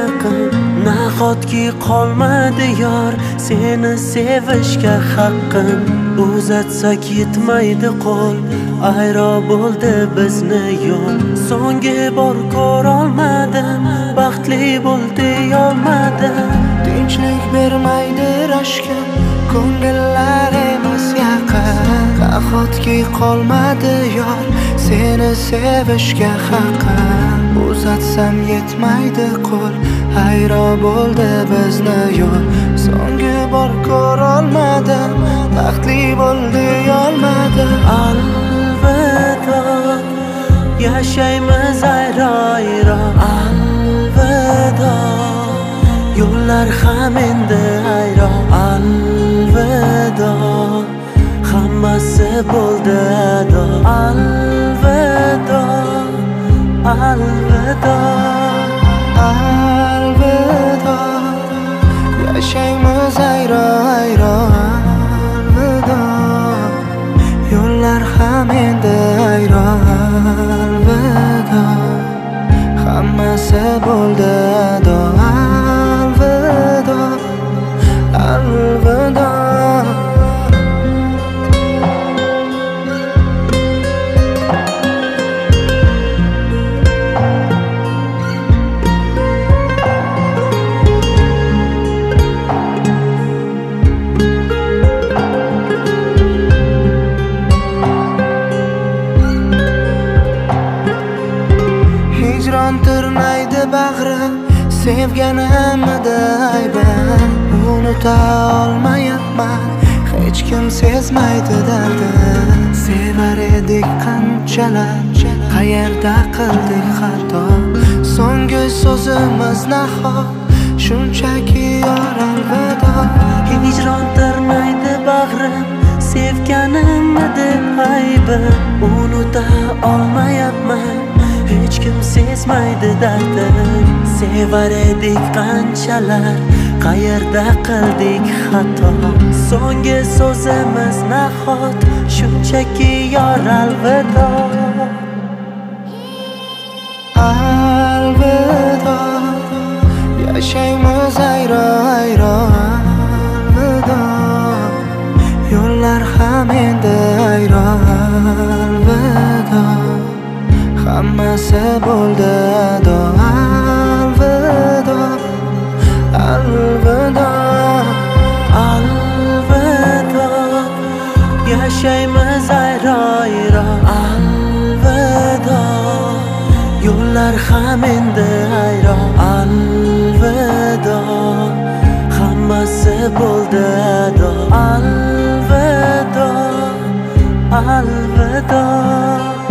yaqin, nahotki qolmadi yor seni sevishga haqqim. Uzatsak yetmaydi qo'l, ayro bo'ldi bizni yo'l. So'nggi bor ko'rolmadim, baxtli bo'l deyolmadim. Tinchlik bermaydi rashkim, ko'ngillar emas yaqin. Nahotki qolmadi yor seni sevishga haqqim. Uzatsam yetmaydi qo'l, hayro bo'ldi bizni yo'l. So'nggi bor ko'rolmadim, baxtli bo'l deyolmadim. Alvido, yashaymiz ayro-ayro. Alvido, yo'llar ham endi ayro. Alvido, hammasi bo'ldi ado. Alvido, alvido, alvido, yashaymiz ayro-ayro. Alvido, yo'llar ham endi ayro. Alvido, hammasi bo'ldi ado. Alvido, alvido. Hijron tirnaydi bag'rim, sevganimda aybim. Unuta olmayapman, hech kim sezmaydi dardim. Sevar edik qanchalar, qayerda qildik xato. So'nggi so'zimiz nahot, shunchaki yor alvido. hijron tirnaydi bag'rim, sevganimda aybim. Unuta olmayapman, hech kim sezmaydi dardim. Sevar edik qanchalar, qayerda qildik xato. So'nggi so'zimiz nahot, shunchaki yor alvido. Alvido, yashaymiz ayro-ayro. Alvido, yo'llar ham endi ayro. Alvido, hammasi bo'ldi ado. Alvido, alvido, alvido, yashaymiz ayro-ayro. Alvido, yo'llar ham endi ayro. Alvido, hammasi bo'ldi ado. Alvido, alvido.